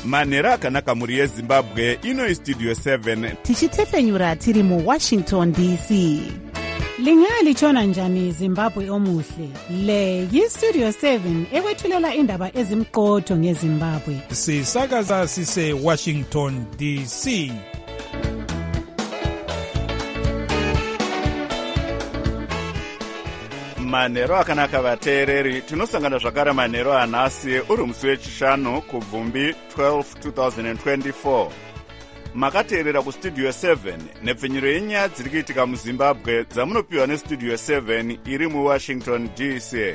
manhero akanaka mhuri yezimbabwe. Ino Studio 7 tichitefenyura tiri muWashington DC. Lingalitshona njani Zimbabwe omuhle? Le yiStudio 7 ekwethulela indaba ezimqotho ngeZimbabwe. Sisakaza sise Washington DC. manhero akanaka vateereri. Tinosangana zvakare manhero anhasi uri musi wechishanu kubvumbi 12 2024. Makateerera kuStudio 7 nepfenyuro yenyaya dziri kuitika muZimbabwe dzamunopiwa neStudio 7 iri muWashington DC.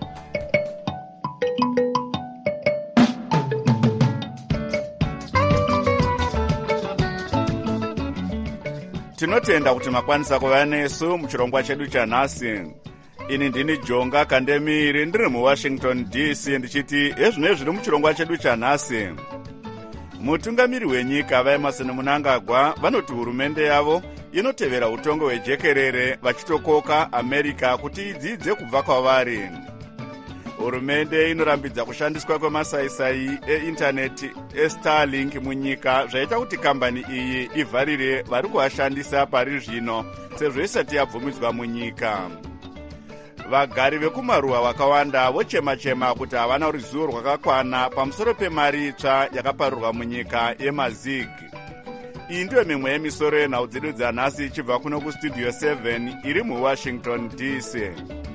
Tinotenda kuti makwanisa kuva nesu muchirongwa chedu chanhasi. Ini ndini Jonga Kandemiri ndiri muWashington DC ndichiti ezvino zviri muchirongwa chedu chanhasi. Mutungamiri wenyika vaEmerson Mnangagwa vanoti hurumende yavo inotevera utongo hwejekerere vachitokoka America kuti idzidze kubva kwavari. Hurumende inorambidza kushandiswa kwemasaisai eintaneti eStarlink munyika zvaita kuti kambani iyi ivharire vari kuashandisa pari zvino sezvo isati yabvumidzwa munyika. Vagari vekumaruwa vakawanda vochema-chema kuti havana ruzivo rwakakwana pamusoro pemari itsva yakaparurwa munyika yemaZig. Iyi ndiyo mimwe yemisoro yenhau dzedu dzanhasi ichibva kuno kuStudio 7 iri muWashington DC.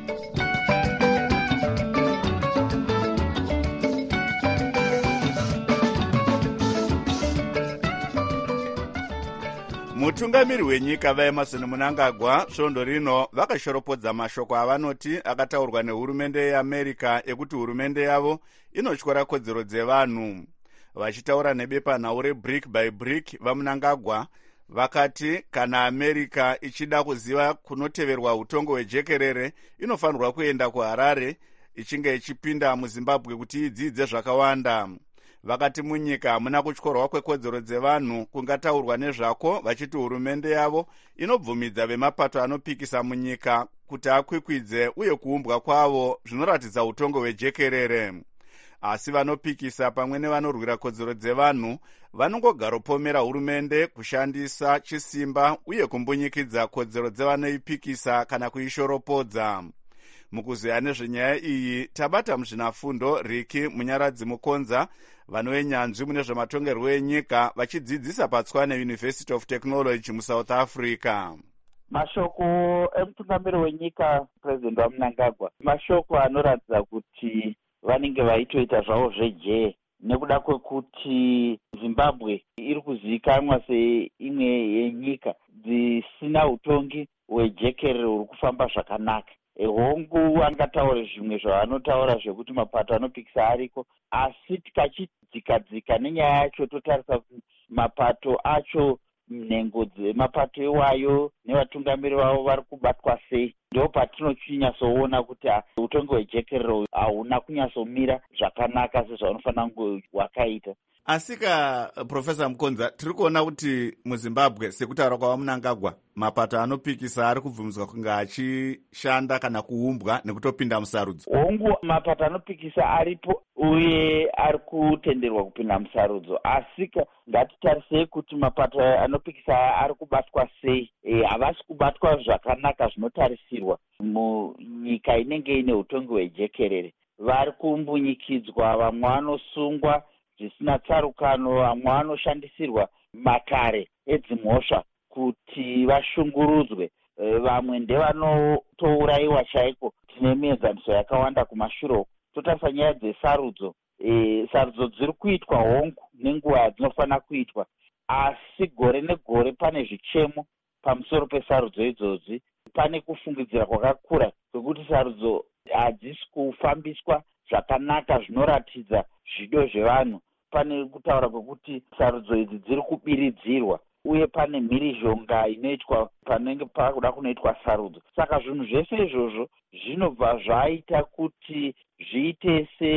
Mutungamiri wenyika vaEmerson Mnangagwa svondo rino vakashoropodza mashoko avanoti akataurwa nehurumende yeAmerica ekuti hurumende yavo inotyora kodzero dzevanhu. Vachitaura nebepanhau reBrick by Brick vaMnangagwa vakati kana America ichida kuziva kunoteverwa utongo hwejekerere inofanirwa kuenda kuHarare ichinge ichipinda muZimbabwe kuti idzidze zvakawanda. Vakati munyika hamuna kutyorwa kwekodzero dzevanhu kungataurwa nezvako, vachiti hurumende yavo inobvumidza vemapato anopikisa munyika kuti akwikwidze uye kuumbwa kwavo zvinoratidza utongo hwejekerere. Asi vanopikisa pamwe nevanorwira kodzero dzevanhu vanongogaropomera hurumende kushandisa chisimba uye kumbunyikidza kodzero dzevanoipikisa kana kuishoropodza. Mukuzeya nezvenyaya iyi tabata muzvinafundo Riki Munyaradzi Mukonza vanoenyanzvi mune zvematongerwo enyika vachidzidzisa paTswane University of Technology muSouth Africa. Mashoko emutungamiri wenyika President waMnangagwa mashoko anoratidza kuti vanenge vaitoita zvavo zveje nekuda kwekuti Zimbabwe iri kuzivikanwa seimwe yenyika dzisina utongi hwejekerere huri kufamba zvakanaka. Hongu angataura zvimwe zvavanotaura zvekuti mapato anopikisa ariko, asi tikachidzika nenyaya yacho totarisa kuti mapato acho nhengo dzemapato iwayo nevatungamiri vavo vari kubatwa sei. Ndo patinonyatsoona kuti utongi hwejekerere hauna kunyatsomira zvakanaka sezvanofanira kunge hwakaita. Asika Professor Mukonza, tiri kuona kuti muZimbabwe sekutaura kwaMnangagwa mapato anopikisa ari kubvumidzwa kunge achishanda kana kuumbwa nekutopinda musarudzo. Hongu mapato anopikisa aripo uye ari kutenderwa kupinda musarudzo, asi ngatitarisei kuti mapato anopikisa ari kubatwa sei. Havasi kubatwa zvakanaka zvinotarisirwa munyika inenge ine utongi hwejekerere. Vari kumbunyikidzwa, vamwe vanosungwa zvisina tsarukano, vamwe vanoshandisirwa makare edzimhosva kuti vashungurudzwe, vamwe ndevanotourayiwa chaiko. Tine mienzaniso yakawanda kumashure. Totarisa nyaya dzesarudzo, sarudzo dziri kuitwa hongu nenguva dzinofanira kuitwa, asi gore negore pane zvichemo pamusoro pesarudzo idzodzi. Pane kufungidzira kwakakura kwekuti sarudzo hadzisi kufambiswa zvakanaka zvinoratidza zvido zvevanhu. Pane kutaura kwekuti sarudzo idzi dziri kubiridzirwa uye pane mhirizhonga inoitwa panenge pakuda kunoitwa sarudzo. Saka zvinhu zvese izvozvo zvinobva zvaita kuti zviite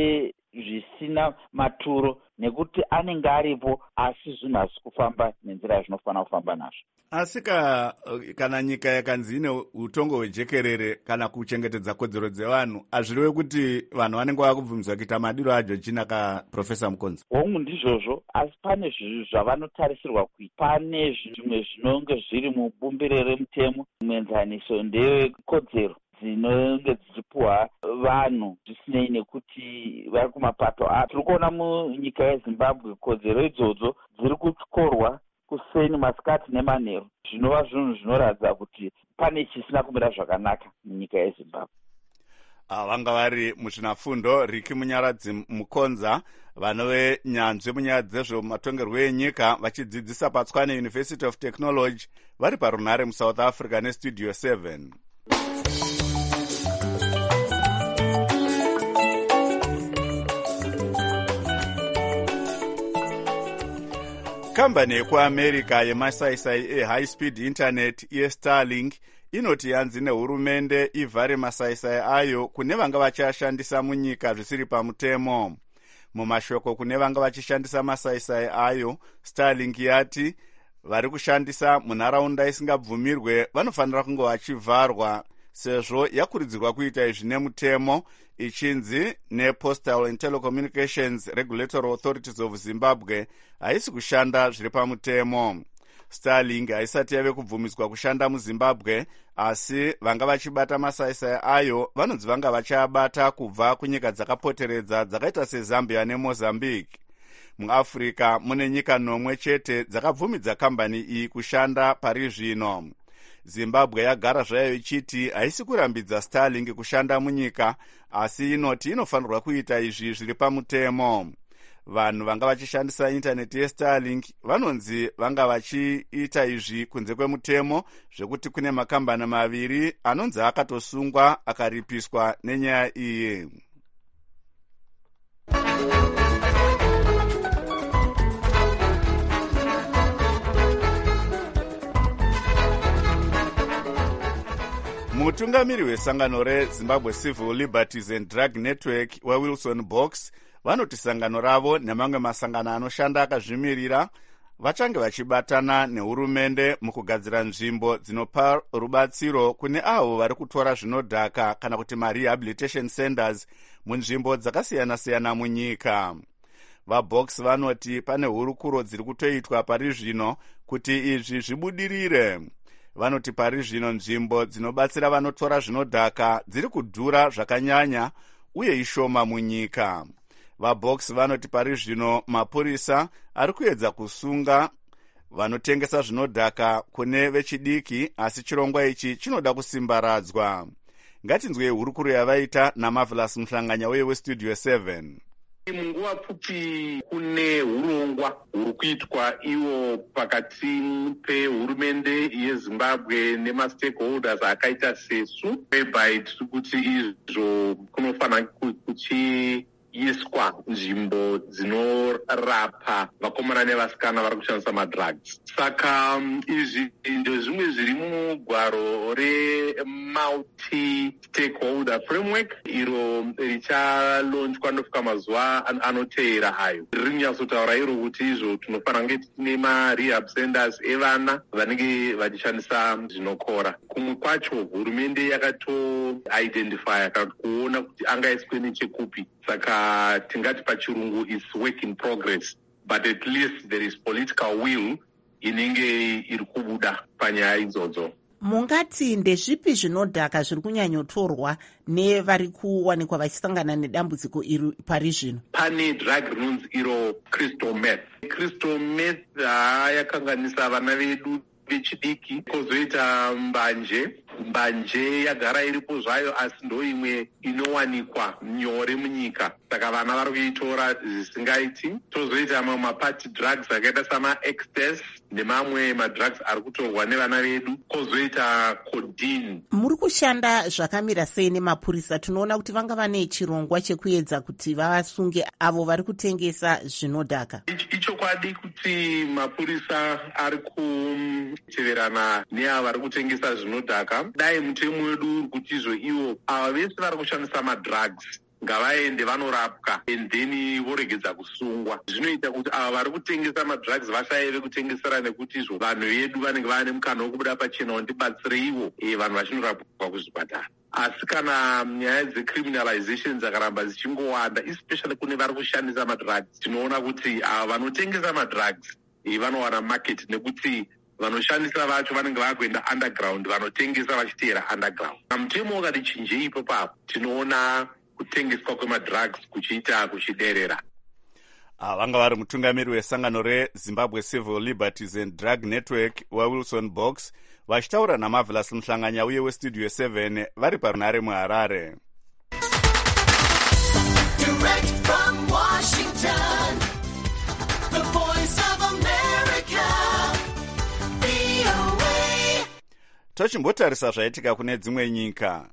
zvisina maturo, nekuti anenge aripo asi zvinhu hazvi kufamba nenzira yazvinofanira kufamba nazvo. Asi kana nyika yakanzi ine utongo hwejekerere kana kuchengetedza kodzero dzevanhu, hazvireve kuti vanhu vanenge vakubvumidzwa kuita madiro aJoji kaProfesa Mukonza? Hongu ndizvozvo, asi pane zvinhu zvavanotarisirwa kuita. Pane zvimwe zvinonge zviri mubumbiro remutemo. Muenzaniso ndekodzero dzinonge dzichipuhwa vanhu zvisinei nekuti vari kumapato api. Tiri kuona munyika yeZimbabwe kodzero idzodzo dziri kutyorwa kuseni, masikati nemanheru, zvinova zvinhu zvinoratidza kuti pane chisina kumira zvakanaka munyika yeZimbabwe. Vanga vari muzvinafundo Riki Munyaradzi Mukonza, vanove nyanzvi munyaya dzezvematongerwo enyika, vachidzidzisa paTshwane University of Technology, vari parunhare muSouth Africa neStudio 7. Kambani yekuAmerica yemasaisai ehigh speed internet yeStarlink inoti yanzi nehurumende ivhare masaisai ayo kune vanga vachiashandisa munyika zvisiri pamutemo. Mumashoko kune vanga vachishandisa masaisai ayo, Starlink yati vari kushandisa munharaunda isingabvumirwe vanofanira kunge vachivharwa, sezvo yakurudzirwa kuita izvi nemutemo, ichinzi nePostal and Telecommunications Regulatory Authorities of Zimbabwe haisi kushanda zviri pamutemo. Starlink haisati yave kubvumidzwa kushanda muZimbabwe, asi vanga vachibata masaisai ayo vanonzi vanga vachiabata kubva kunyika dzakapoteredza dzakaita seZambia neMozambique. MuAfrica mune nyika 9 chete dzakabvumidza kambani iyi kushanda pari zvino. Zimbabwe yagara zvayo ichiti haisi kurambidza Starlink kushanda munyika, asi inoti inofanirwa kuita izvi zviri pamutemo. Vanhu vanga vachishandisa intaneti yeStarlink vanonzi vanga vachiita izvi kunze kwemutemo, zvekuti kune makambani maviri anonzi akatosungwa akaripiswa nenyaya iyi. Mutungamiri wesangano reZimbabwe Civil Liberties and Drug Network waWilson Box vanoti sangano ravo nemamwe masangano anoshanda akazvimirira vachange vachibatana nehurumende mukugadzira nzvimbo dzinopa rubatsiro kune avo vari kutora zvinodhaka kana kuti marehabilitation centers munzvimbo dzakasiyana-siyana munyika. VaBox vanoti pane hurukuro dziri kutoitwa pari zvino kuti izvi zvibudirire. Vanoti pari zvino nzvimbo dzinobatsira vanotora zvinodhaka dziri kudhura zvakanyanya uye ishoma munyika. VaBox vanoti pari zvino mapurisa ari kuedza kusunga vanotengesa zvinodhaka kune vechidiki, asi chirongwa ichi chinoda kusimbaradzwa. Ngatinzwe hurukuro yavaita naMarvelous Muhlanganya weStudio 7. Munguva pfupi kune urongwa huri kuitwa iwo pakati pehurumende yeZimbabwe nemastakeholders akaita sesu, whereby tiri kuti izvo kunofanira kuchiiswa nzvimbo dzinorapa vakomana nevasikana vari kushandisa madrugs. Saka izvi ndezvimwe zviri mugwaro re-multi-stakeholder framework iro richalonjwa ndosvika mazuva anoteera ayo. Riri kunyatsotaura iro kuti izvo tinofanira kunge tine marehab centers evana vanenge vachishandisa zvinokora. Kumwe kwacho hurumende yakatoidentifya kana kuona kuti angaiswe nechekupi. Saka tingati pachirungu is work in progress, but at least there is political will inenge iri kubuda panyaya idzodzo. Mungati ndezvipi zvinodhaka zviri kunyanyotorwa nevari kuwanikwa vachisangana nedambudziko iri pari zvino? Pane drug rinonzi iro crystal meth. Crystal meth yakanganisa vana vedu vechidiki, kozoita mbanje yagara iripo zvayo, asi ndo imwe inowanikwa nyore munyika, saka vana vari kuitora zvisingaiti. Tozoita mamwe maparty drugs akaita samaextase nemamwe madrugs ari kutorwa nevana vedu, kozoita codeine. Muri kushanda zvakamira sei nemapurisa? Tinoona kuti vanga vane chirongwa chekuedza kuti vasunge avo vari kutengesa zvinodhaka. Ichokwadi kuti mapurisa ari kuteverana neavo vari kutengesa zvinodhaka. Dai mutemo wedu uri kuti izvo ivo ava vese vari kushandisa madrugs ngavaende vanorapwa and then voregedza kusungwa. Zvinoita kuti ava vari kutengesa madrugs vashaye vekutengesera, nekuti izvo vanhu vedu vanenge vane mukana wekubuda pachena wandibatsireiwo vanhu vachinorapwa kuzvipatara. Asi kana nyaya dzecriminalization dzakaramba dzichingowanda, especially kune vari kushandisa madrugs, tinoona kuti ava vanotengesa madrugs vanowana market, nekuti vanoshandisa vacho vanenge vakuenda underground, vanotengesa vachiteera underground. Mutemo ukati chinjei ipopapo, tinoona kutengeswa kwemadrugs kuchiderera. Vanga vari mutungamiri wesangano reZimbabwe Civil Liberties and Drug Network waWilson Box vachitaura naMarvelous Muhlanganya uye weStudio 7 vari parunare muHarare. Direct from Washington, the voice of America, VOA. Tochimbotarisa zvaitika kune dzimwe nyika.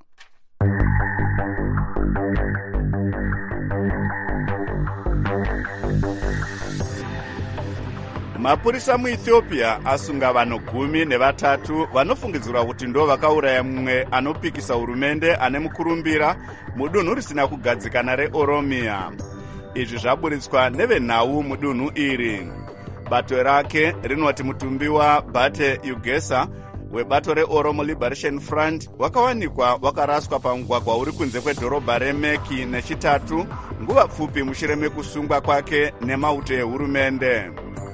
Mapurisa muEthiopia asunga vanhu 13 vanofungidzirwa kuti ndo vakauraya mumwe anopikisa hurumende ane mukurumbira mudunhu risina kugadzikana reOromia. Izvi zvaburitswa nevenhau mudunhu iri. Bato rake rinoti mutumbi waBate Ugesa webato reOromo Liberation Front wakawanikwa wakaraswa pamugwagwa uri kunze kwedhorobha reMeki nechitatu nguva pfupi mushure mekusungwa kwake nemauto ehurumende.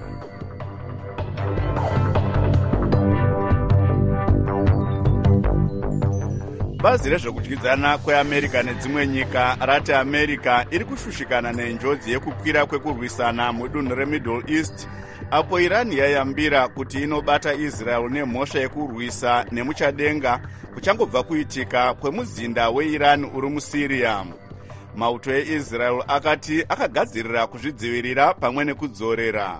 Bazi rezvekudyidzana kweAmerica nedzimwe nyika rati America iri kushushikana nenjodzi yekukwira kwekurwisana mudunhu reMiddle East, apo Iran yayambira kuti inobata Israel nemhosva yekurwisa nemuchadenga kuchangobva kuitika kwemuzinda weIran uri muSyria. Mauto eIsrael akati akagadzirira kuzvidzivirira pamwe nekudzorera.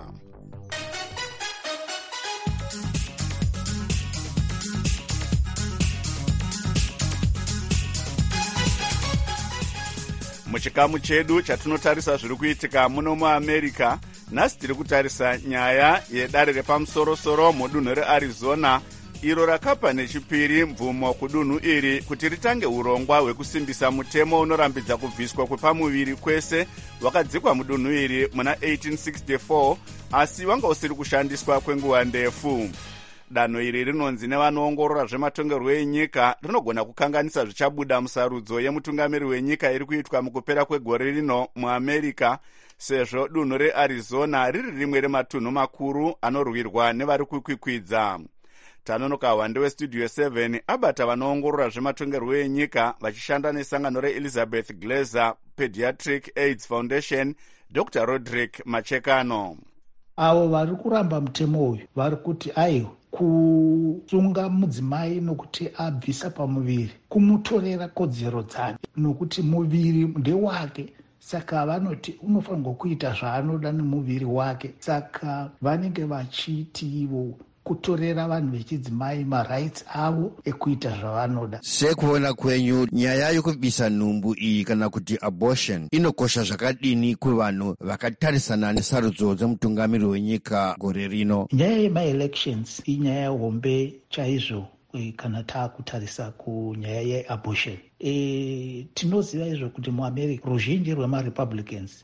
Muchikamu chedu chatinotarisa zviri kuitika muno muAmerica, nhasi tiri kutarisa nyaya yedare repamusoro-soro mudunhu reArizona iro rakapa nechipiri mvumo kudunhu iri kuti ritange urongwa hwekusimbisa mutemo unorambidza kubviswa kwepamuviri kwese wakadzikwa mudunhu iri muna 1864 asi wanga usiri kushandiswa kwenguva ndefu. Danho iri rinonzi nevanoongorora zvematongerwo enyika rinogona kukanganisa zvichabuda musarudzo yemutungamiri wenyika iri kuitwa mukupera kwegore rino muAmerica, sezvo dunhu reArizona riri rimwe rematunhu makuru anorwirwa nevari kukwikwidza. Tanonoka wande weStudio 7 abata vanoongorora zvematongerwo enyika vachishanda nesangano reElizabeth Glaser Pediatric AIDS Foundation, Dr. Roderick Machekano. Avo vari kuramba mutemo uyu vari kuti aiwa kusunga mudzimai nokuti abvisa pamuviri kumutorera kodzero dzake nokuti muviri ndewake, saka vanoti unofanirwa kuita zvaanoda nemuviri wake. Saka vanenge vachiti ivo kutorera vanhu vechidzimai marights avo ekuita zvavanoda. Sekuona kwenyu, nyaya yokubvisa nhumbu iyi kana kuti abortion inokosha zvakadini kuvanhu vakatarisana nesarudzo dzemutungamiri wenyika gore rino? Nyaya yemaelections inyaya hombe chaizvo kana taakutarisa kunyaya yeabortion. Tinoziva izvo kuti muAmerica ruzhinji rwemaRepublicans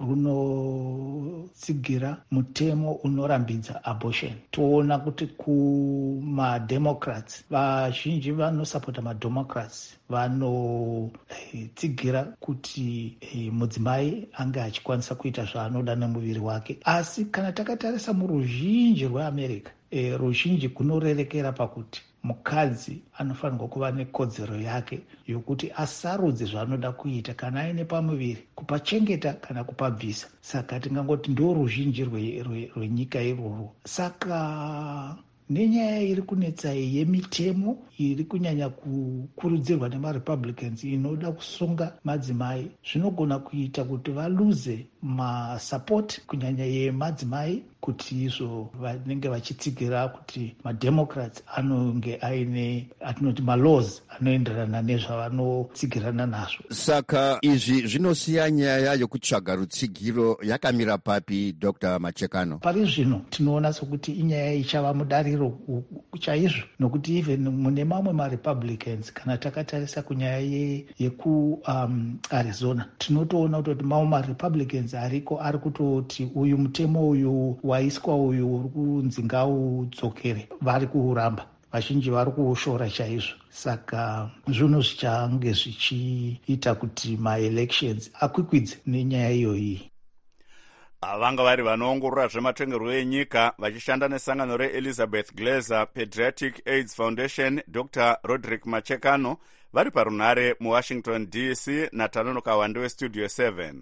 runotsigira mutemo unorambidza abortion. Toona kuti kumademocrats vazhinji vanosapota mademocrats vanotsigira kuti mudzimai ange achikwanisa kuita zvaanoda nemuviri wake. Asi kana takatarisa muruzhinji rweAmerica, ruzhinji kunorerekera pakuti mukadzi anofanirwa kuva nekodzero yake yokuti asarudze zvaanoda kuita kana aine pamuviri, kupachengeta kana kupabvisa. Saka tingangoti ndo ruzhinji rwenyika irworwo. Saka nenyaya iri kunetsa yemitemo iri kunyanya kukurudzirwa nemaRepublicans inoda kusunga madzimai, zvinogona kuita kuti valuze masapoti kunyanya yemadzimai kuti izvo vanenge vachitsigira kuti mademocrats anonge aine atinoti malaws anoenderana nezvavanotsigirana nazvo. Saka izvi zvinosiya nyaya yokutsvaga rutsigiro yakamira papi, Dr. Machekano? Pari zvino tinoona sokuti inyaya ichava mudariro chaizvo, nokuti even mune mamwe marepublicans kana takatarisa kunyaya Arizona tinotoona kuti mamwe marepublicans ariko ari kutoti uyu mutemo uyu waiswa uyu uri kunzi ngaudzokere, vari kuuramba, vazhinji vari kuushora chaizvo. Saka zvinhu zvichange zvichiita kuti maelections akwikwidze nenyaya iyoyi. Vanga vari vanoongorora zvematongerwo enyika vachishanda nesangano reElizabeth Glaser Pediatric AIDS Foundation, Dr. Roderick Machekano, vari parunhare muWashington DC naTanonoka Wande weStudio 7.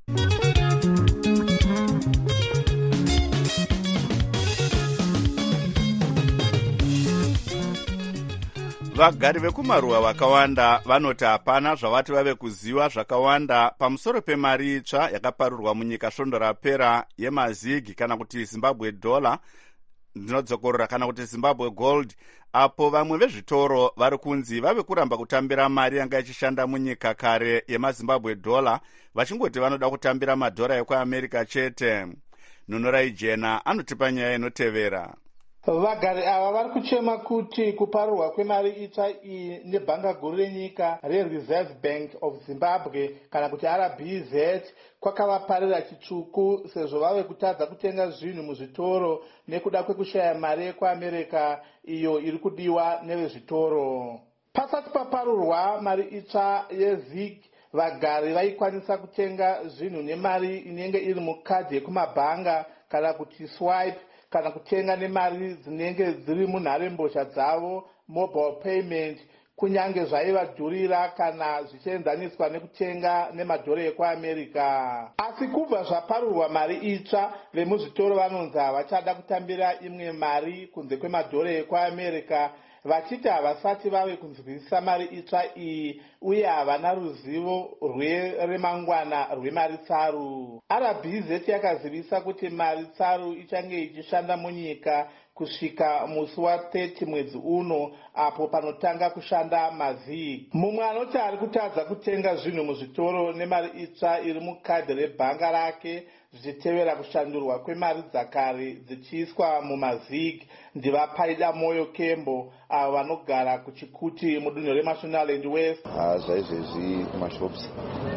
Vagari vekumaruwa vakawanda vanoti hapana zvavati vave kuziva zvakawanda pamusoro pemari itsva yakaparurwa munyika svondo rapera yemazigi kana kuti Zimbabwe dollar ndinodzokorora kana kuti Zimbabwe gold, apo vamwe vezvitoro vari kunzi vave kuramba kutambira mari yanga ichishanda munyika kare yemazimbabwe dollar vachingoti vanoda kutambira madhora ekuamerica chete. Nunorai Jena anotipa nyaya inotevera. Vagari ava vari kuchema kuti kuparurwa kwemari itsva iyi nebhanga guru renyika reReserve Bank of Zimbabwe kana kuti RBZ kwakavaparira chitsvuku sezvo vave kutadza kutenga zvinhu muzvitoro nekuda kwekushaya mari yekuamerica iyo iri kudiwa nevezvitoro. Pasati paparurwa mari itsva yeZig, vagari vaikwanisa kutenga zvinhu nemari inenge iri mukadhi yekumabhanga kana kuti swipe, kana kutenga nemari dzinenge dziri munharembozha dzavo mobile payment, kunyange zvaivadhurira kana zvichienzaniswa nekutenga nemadhora ekuamerica. Asi kubva zvaparurwa mari itsva, vemuzvitoro vanonzi havachada kutambira imwe mari kunze kwemadhora ekuamerica, vachiti havasati vave kunzwisisa mari itsva iyi uye havana ruzivo remangwana rwemari tsaru. RBZ yakazivisa kuti mari tsaru ichange ichishanda munyika kusvika musi wa30 mwedzi uno, apo panotanga kushanda mazigi. Mumwe anoti ari kutadza kutenga zvinhu muzvitoro nemari itsva iri mukadhi rebhanga rake zvichitevera kushandurwa kwemari dzakare dzichiiswa mumazigi ndivapaida moyo Kembo, avo vanogara kuchikuti mudunhu reMashonaland West. Zvaizvezvi kumashops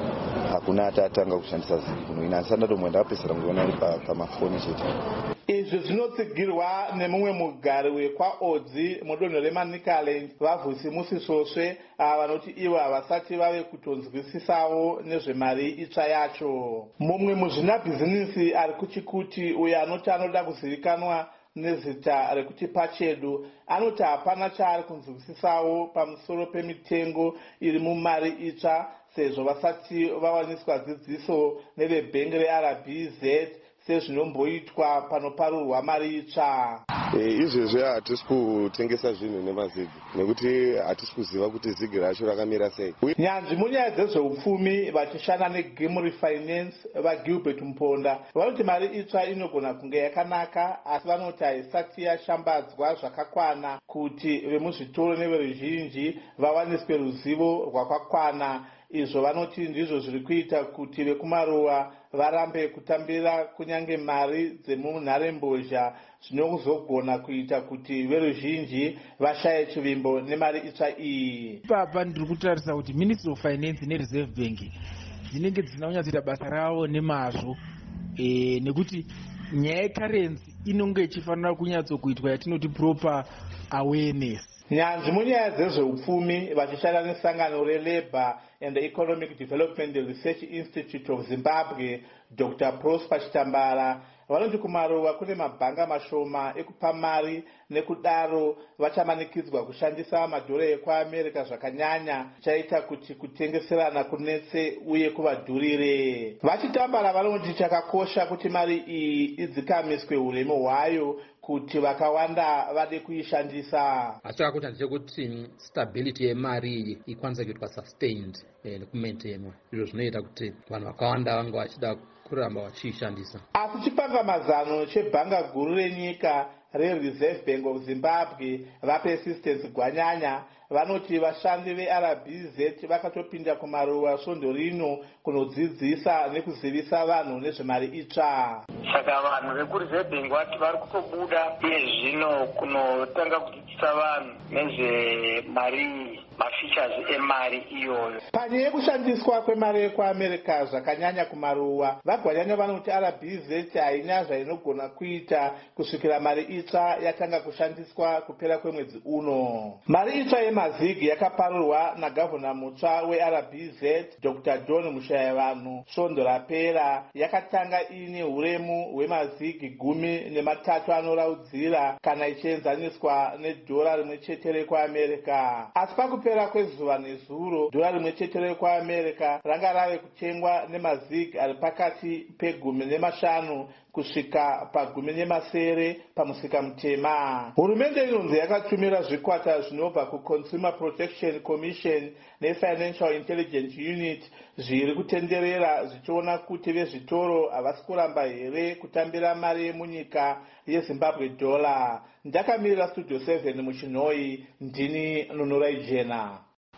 hakuna atatanga kushandisa zigi kuno ina asanda tomwe ndakapesera kuona ari pamafoni chete. Izvi zvinotsigirwa nemumwe mugari wekwaodzi mudunhu reManicaland, Vavhusi Musisosve, ava vanoti ivo havasati vave kutonzwisisawo nezvemari itsva yacho. Mumwe muzvinabhizinisi ari kuchikuti uyo anoti anoda kuzivikanwa nezita rekuti Pachedu anoti hapana chaari kunzwisisawo pamusoro pemitengo iri mumari itsva sezvo vasati vawaniswa dzidziso nevebhengi reRBZ sezvinomboitwa panoparurwa mari itsva. Izvezvi hatisi kutengesa zvinhu nemazigi nekuti hatisi kuziva kuti zigi racho rakamira sei. Nyanzvi munyaya dzezveupfumi vachishanda neGimri Finance vaGilbert Mponda vanoti mari itsva inogona kunge yakanaka, asi vanoti haisati yashambadzwa zvakakwana kuti vemuzvitoro neveruzhinji vawaniswe ruzivo rwakakwana. Izvo vanoti ndizvo zviri kuita kuti vekumaruwa varambe kutambira kunyange mari dzemunharembozha, zvinozogona kuita kuti veruzhinji vashaye chivimbo nemari itsva iyi. Papa ndiri kutarisa kuti Ministry of Finance neReserve Bank dzinenge dzisina kunyatsoita basa ravo nemazvo, nekuti nyaya yekarensi inonge ichifanira kunyatsokuitwa yatinoti proper awareness. Nyanzvi munyaya dzezveupfumi vachishanda nesangano reLabour and Economic Development Research Institute of Zimbabwe, Dr. Prosper Chitambara, vanoti kumaruwa kune mabhanga mashoma ekupa mari nekudaro vachamanikidzwa kushandisa madhora ekuamerica zvakanyanya, chaita kuti kutengeserana kunetse uye kuvadhurire. Vachitambara vanoti chakakosha kuti mari iyi idzikamiswe uremu hwayo kuti vakawanda vade kuishandisa. chakakuita ndechekuti stability yemari iyi ikwanisa kuitwa sustained nekumaintainwa, izvo zvinoita kuti vanhu vakawanda vanga vachida kuramba vachiishandisa. Asi chipangamazano chebhanga guru renyika rereserve bank of zimbabwe vapersistence gwanyanya vanoti vashandi veRBZ vakatopinda kumaruwa svondo rino kunodzidzisa nekuzivisa vanhu nezvemari itsva. Saka vanhu vekureserve bank vati vari kutobuda iye zvino kunotanga kudzidzisa vanhu nezvemari mafeatures emari iyoyo. Panyaya yekushandiswa kwemari yekuamerica zvakanyanya kumaruwa, vagwanyanya vanoti RBZ haina zvainogona kuita kusvikira mari itsva yatanga kushandiswa kupera kwemwedzi uno. Mari itsva yemazigi yakaparurwa nagavhona mutsva weRBZ Dr. John Mushayavanhu svondo rapera, yakatanga ine uremu hwemazigi 13 anoraudzira kana ichienzaniswa nedhora rimwe chete rekuamerica. Asi pakupera kwezuva nezuro, dhora rimwe chete rekuamerica ranga rave kutengwa nemazigi ari pakati pe15 kusvika pa17 pamusika mutema. Hurumende inonzi yakatumira zvikwata zvinobva kuConsumer Protection Commission neFinancial Intelligence Unit zviri kutenderera zvichiona kuti vezvitoro havasi kuramba here kutambira mari yemunyika yeZimbabwe dollar. Ndakamirira Studio 7 muChinoi, ndini Nunurai Jena.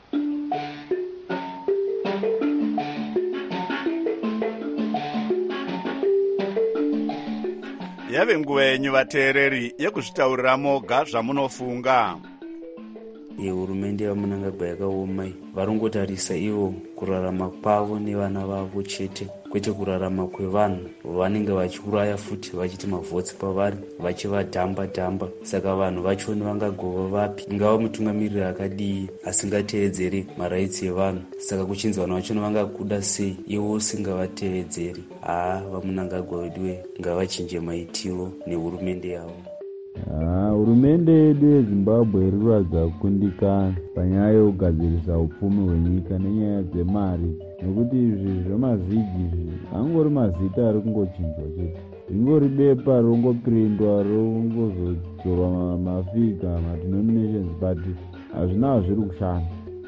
Yave nguva yenyu vateereri yekuzvitaurira moga zvamunofunga. Hurumende yaMunangagwa yakaoma, varongotarisa ivo kurarama kwavo nevana vavo chete, kwete kurarama kwevanhu vanenge vachiuraya futi vachiti mavhotsi pavari vachivadhamba. Saka vanhu vachoni vangagova vapi, ingava mutungamiriri akadii asingateedzeri maraitsi evanhu. Saka kuchinzi vanhu vachoni vangakuda sei ivo usingavateedzeri. VaMunangagwa veduwe ngavachinje maitiro nehurumende yavo. Hurumende yedu yeZimbabwe iri kuradza kukundikana panyaya yekugadzirisa upfumi hwenyika nenyaya dzemari, nekuti izvi zvemazigi angori mazita ari kungochinjwa chete, ringori bepa rongoprindwa rongozodzorwa mafiga madenominations, but hazvina zviri kushanda.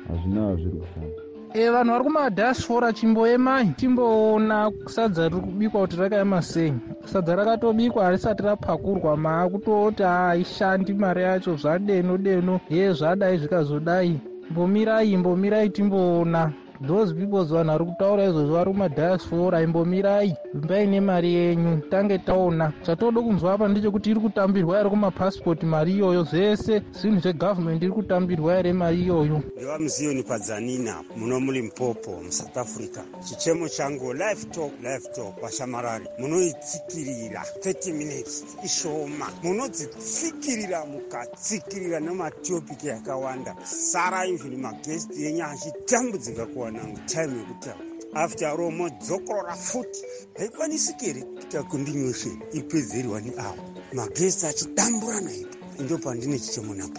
Vanhu vari kumadiaspora chimboemai chimboona sadza riri kubikwa kuti rakaema sei. Sadza rakatobikwa harisati rapakurwa, maakutoti haishandi mari yacho, zvadeno zvadai zvikazodai. Imbomirai timboona. Those people vanhu vari kutaura izvozvo vari kumadiaspora, imbomirai imbai nemari yenyu tange taona. Chatoda kunzwa apa ndechekuti iri kutambirwa here kumapasipoti mari iyoyo, zvese zvinhu zvegavhmendi iri kutambirwa here mari iyoyo. Ndeva Muziyoni Padzanina muno muri Mpopo muSouth Africa. Chichemo changu live talk vashamarari munoitsikirira 30 minutes ishoma, munodzitsikirira mukatsikirira nematopiki yakawanda. Sara imvini magesti yenyu achitambudzika kuwanangu time yekutaura. After all modzokorora futi haikwanisiki kuita kundinyoshe ipedzerwa neavo magesti achidambura naipo. Ndo pandine chichemo napo.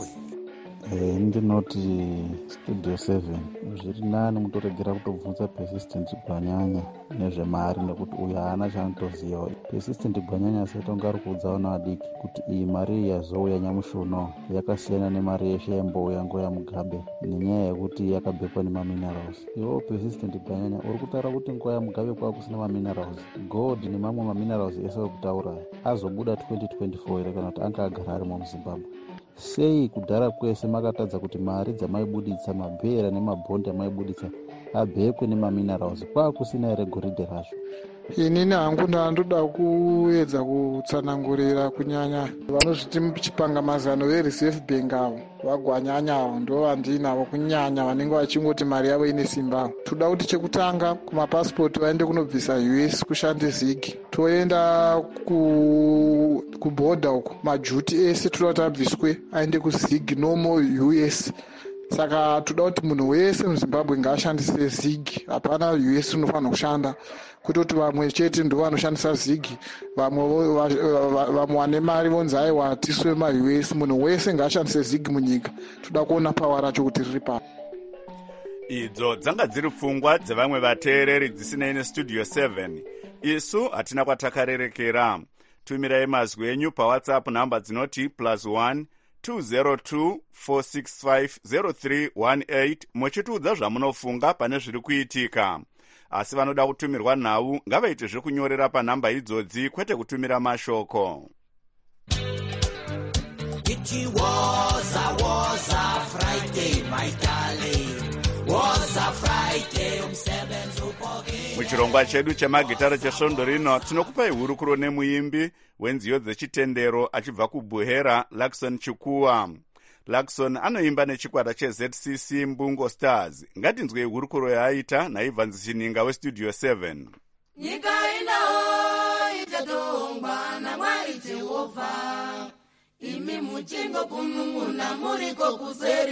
Ndinoti Studio 7 zviri nani mutoregera kutobvunza Persistent Gwanyanya nezvemari, nekuti uyu haana chaanotoziva. Persistent Gwanyanya asati unga ari kuudzawo navadiki kuti iyi mari yazouya nyamushi uno yakasiyana nemari yeshe yaimbouya nguva yaMugabe nenyaya yekuti yakabekwa nemaminerals. Iwo Persistent Gwanyanya uri kutaura kuti nguva yaMugabe kwava kusina maminerals, gold nemamwe maminerals ese uri kutaura azobuda 2024 here kana kuti anga agara arimo muZimbabwe? Sei kudhara kwese makatadza kuti mari dzamaibuditsa, mabhera nemabhondi amaibuditsa abhekwe nemaminerals, kwakusina here goridhe racho? Inini hangu ndandoda kuedza kutsanangurira kunyanya vanozviti muchipangamazano vereserve bank avo vaGwanyanya avo ndo vandinavo kunyanya vanenge vachingoti mari yavo ine simba. Toda kuti chekutanga kumapasipoti vaende kunobvisa US kushande zigi, toenda kubhodha uko majuti ese toda kuti abviswe aende kuzigi nomo US. Saka toda kuti munhu wese muZimbabwe ngaashandise zigi, hapana US unofanira kushanda, kutoti vamwe chete ndo vanoshandisa zigi, vamwe vane mari vonzi aiwa tiswe maUS. Munhu wese ngaashandise zigi munyika, toda kuona pawa racho kuti riri pa. Idzo dzanga dziri pfungwa dzevamwe vateereri dzisinei neStudio 7. Isu hatina kwatakarerekera. tumirai mazwi enyu pawhatsapp nhamba dzinoti +1 202 465 0318 muchitiudza zvamunofunga pane zviri kuitika. Asi vanoda kutumirwa nhau ngavaite zvekunyorera panhamba idzodzi kwete kutumira mashoko. It was a Friday, my darling. Was a Friday, muchirongwa chedu chemagitara chesvondo rino tinokupai hurukuro nemuimbi wenziyo dzechitendero achibva kubuhera Luxon Chikuwa. Luxon anoimba nechikwata cheZCC Mbungo Stars. Ngatinzwei hurukuro yaaita naIvans Chininga westudio 7. Nyika ino ichatongwa naMwari Jehovha, imi muchingo kunun'una muriko kuseri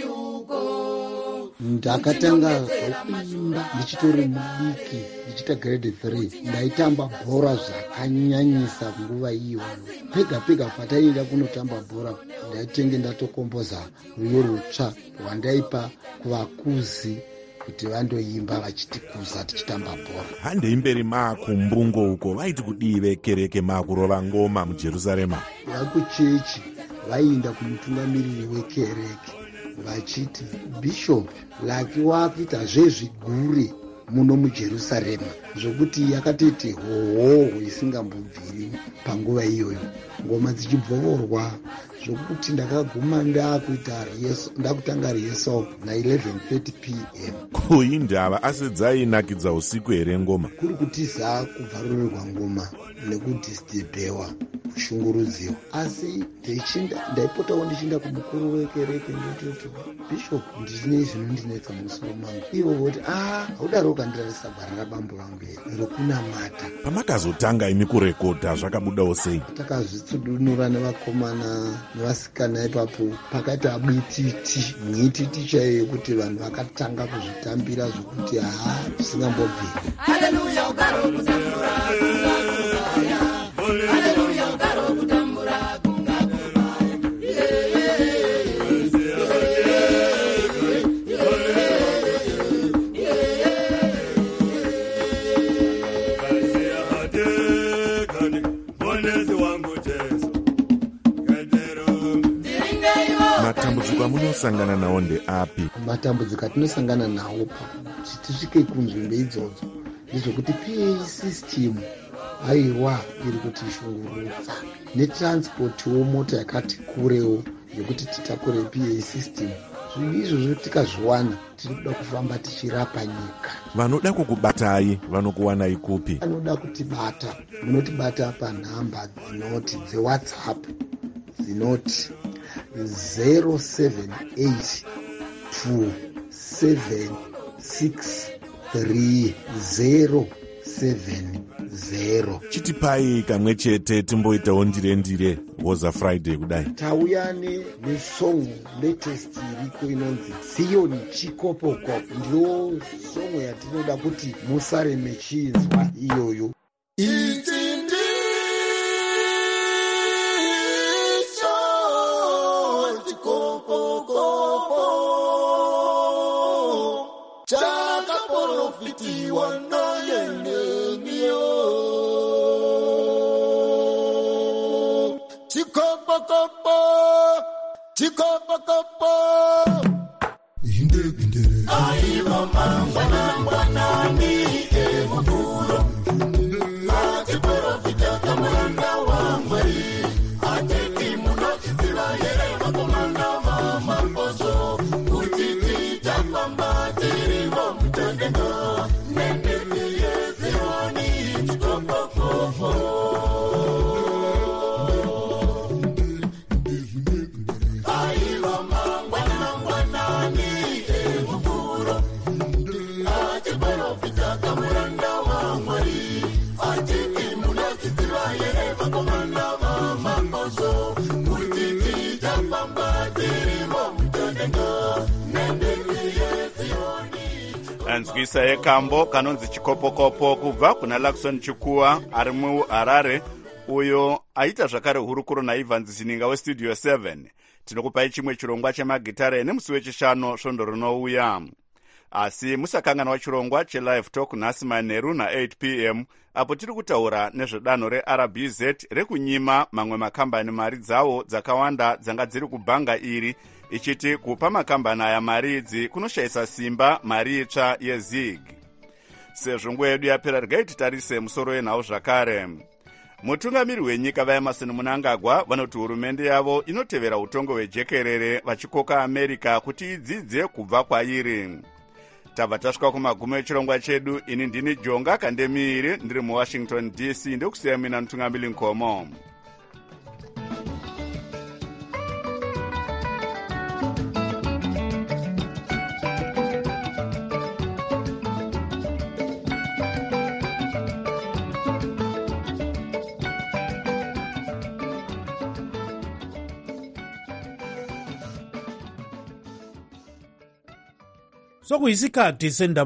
uko. Ndakatanga kuimba ndichitori mudiki ndichita grade 3. Ndaitamba bhora zvakanyanyisa nguva iyoyo. Pega pataenda kunotamba bhora ndaitenge ndatokomboza rwiyo rutsva rwandaipa kuvakuzi kuti vandoimba vachitikuza tichitamba bhora. Handei mberi mako Mbungo uko vaiti kudive kereke makurova ngoma mujerusarema. Vakuchechi vainda kumutungamiriri wekereke vachiti, Bishop, laki wakuita zvezvigure muno mujerusarema zvokuti yakatiti hoho isingambobviri panguva iyoyo, ngoma dzichibvovorwa zvokuti ndakaguma ndakutanga rehearsal na11:30 p.m. kuindava asi dzainakidza usiku here ngoma? Kuri kutiza kubvarurirwa ngoma nekudhistibhewa kushungurudziwa, asi ndaipotawo ndichinda kumukuru wekereke ndototi, Bishop, ndine zvinondinetsa musoro mangu. Ivo voti haudaro ukandirarisa gwara rabambo vangu here rokunamata. Pamakazotanga imi kurekodha zvakabudawo sei? Takazvitsudunura nevakomana nevasikana ipapo pakati abwititi mwititi chaiyo yekuti vanhu vakatanga kuzvitambira zvokuti zvisingambobviri. Haleluya, ugaro kutambura kungakubaya. Haleluya, ugaro kutambura kungakubaya. Matambudziko amunosangana nawo ndeapi? Matambudziko atinosangana nawo pakuti tisvike kunzvimbo idzodzo ndezvokuti PA system aiwa iri kutishungurudza, netransportwo mota yakati kurewo yekuti titakure PA system. Zvinhu izvozvo tikazviwana tiri kuda kufamba tichirapa nyika. Vanoda kukubatai vanokuwanai kupi? Vanoda kutibata, munotibata panhamba dzinoti dzeWhatsApp dzinoti 078276370. Chitipai kamwe chete timboitawo ndire woza Friday kudai. Tauya nesong latest iriko inonzi Zion Chikopokopo. Ndiyo song yatinoda kuti musare mechinzwa iyoyo. Nzwisa yekambo kanonzi Chikopokopo kubva kuna Luxon Chikuwa ari muHarare, uyo aita zvakare hurukuro naIvans Chininga westudio 7. Tinokupai chimwe chirongwa chemagitare nemusi wechishanu svondo rinouya. asi musakanganwa chirongwa chelive talk nhasi manheru na8 p.m. apo tiri kutaura nezvedanho reRBZ rekunyima mamwe makambani mari dzawo dzakawanda dzanga dziri kubhanga iri, ichiti kupa makambani aya mari idzi kunoshayisa simba mari itsva yeZig. Sezvo nguva yedu yapera, regai titarise musoro wenhau zvakare. Mutungamiri wenyika vaEmerson Mnangagwa vanoti hurumende yavo inotevera utongo hwejekerere vachikoka America kuti idzidze kubva kwairi. Tabva tasvika kumagumo echirongwa chedu. Ini ndini Jonga Kandemiiri ndiri muWashington DC, ndokusiyai mina Mutungamiri Nkomo. Sokuyisikhathi sendaba